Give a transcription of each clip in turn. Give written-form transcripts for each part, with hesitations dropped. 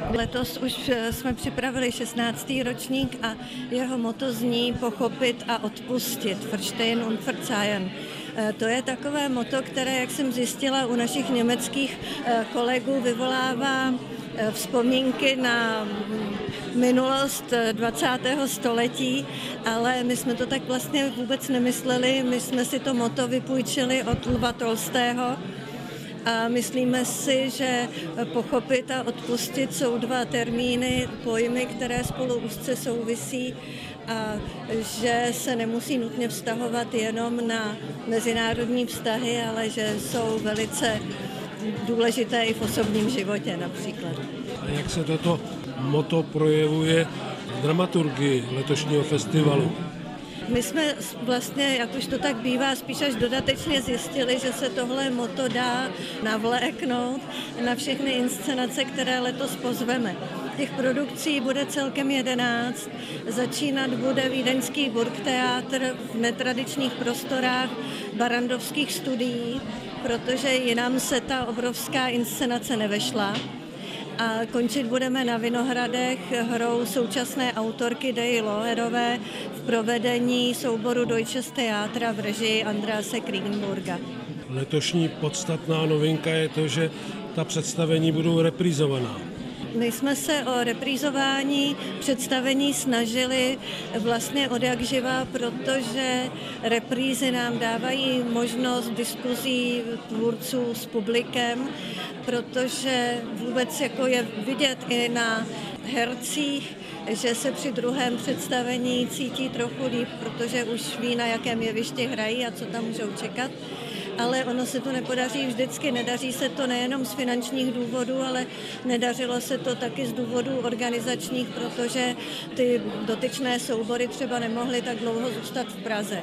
Letos už jsme připravili 16. ročník a jeho motto zní pochopit a odpustit, Verstehen und Verzeihen. To je takové motto, které, jak jsem zjistila, u našich německých kolegů vyvolává vzpomínky na minulost 20. století, ale my jsme to tak vlastně vůbec nemysleli. My jsme si to motto vypůjčili od Lva Tolstého a myslíme si, že pochopit a odpustit jsou dva termíny, pojmy, které spolu úzce souvisí a že se nemusí nutně vztahovat jenom na mezinárodní vztahy, ale že jsou velice důležité i v osobním životě například. A jak se toto motto projevuje v dramaturgii letošního festivalu? My jsme vlastně, jak už to tak bývá, spíš až dodatečně zjistili, že se tohle motto dá navléknout na všechny inscenace, které letos pozveme. Těch produkcí bude celkem 11. Začínat bude vídeňský Burgtheater v netradičních prostorách barandovských studií, protože jinam se ta obrovská inscenace nevešla. A končit budeme na Vinohradech hrou současné autorky Dei Loherové v provedení souboru Deutsches Theater v režii Andrease Kriegenburga. Letošní podstatná novinka je to, že ta představení budou reprízovaná. My jsme se o reprízování představení snažili vlastně od jak živa, protože reprízy nám dávají možnost diskuzí tvůrců s publikem, protože vůbec jako je vidět i na hercích, že se při druhém představení cítí trochu líp, protože už ví, na jakém jevišti hrají a co tam můžou čekat. Ale ono se to nepodaří vždycky, nedaří se to nejenom z finančních důvodů, ale nedařilo se to taky z důvodů organizačních, protože ty dotyčné soubory třeba nemohly tak dlouho zůstat v Praze.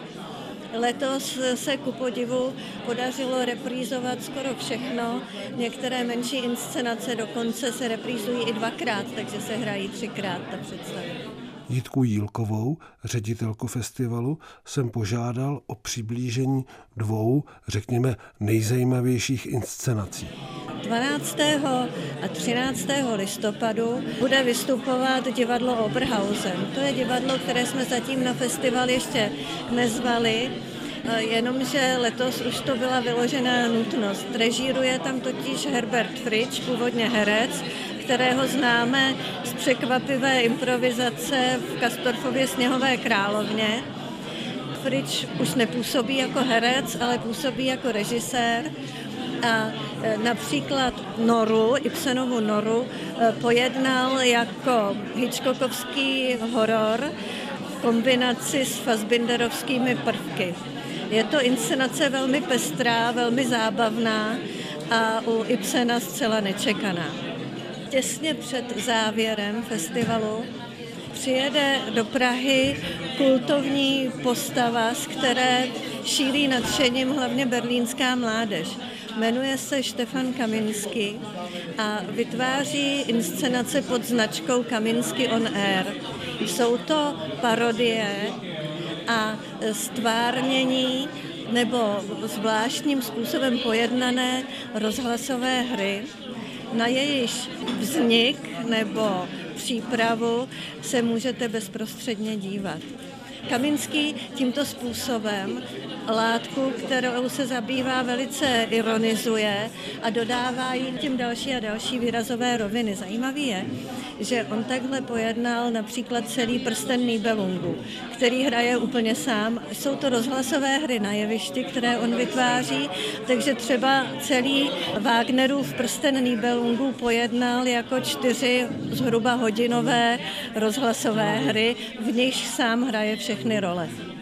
Letos se ku podivu podařilo reprízovat skoro všechno, některé menší inscenace dokonce se reprízují i 2krát, takže se hrají 3krát ta představení. Jitku Jílkovou, ředitelku festivalu, jsem požádal o přiblížení dvou, řekněme, nejzajímavějších inscenací. 12. a 13. listopadu bude vystupovat divadlo Oberhausen. To je divadlo, které jsme zatím na festival ještě nezvali, jenomže letos už to byla vyložená nutnost. Režíruje tam totiž Herbert Fritsch, původně herec, kterého známe z překvapivé improvizace v Kastorfově Sněhové královně. Fritsch už nepůsobí jako herec, ale působí jako režisér. A například Ibsenovu Noru pojednal jako hitchcockovský horor v kombinaci s fassbinderovskými prvky. Je to inscenace velmi pestrá, velmi zábavná a u Ibsena zcela nečekaná. Těsně před závěrem festivalu přijede do Prahy kultovní postava, z které šíří nadšením hlavně berlínská mládež. Jmenuje se Stefan Kaminsky a vytváří inscenace pod značkou Kaminsky on Air. Jsou to parodie a stvárnění nebo zvláštním způsobem pojednané rozhlasové hry, na jejíž vznik nebo přípravu se můžete bezprostředně dívat. Kaminský tímto způsobem látku, kterou se zabývá, velice ironizuje a dodává jí tím další a další výrazové roviny. Zajímavý je, že on takhle pojednal například celý Prsten Nibelungu, který hraje úplně sám. Jsou to rozhlasové hry na jevišti, které on vytváří, takže třeba celý Wagnerův Prsten Nibelungu pojednal jako 4 zhruba hodinové rozhlasové hry, v nichž sám hraje všechny role.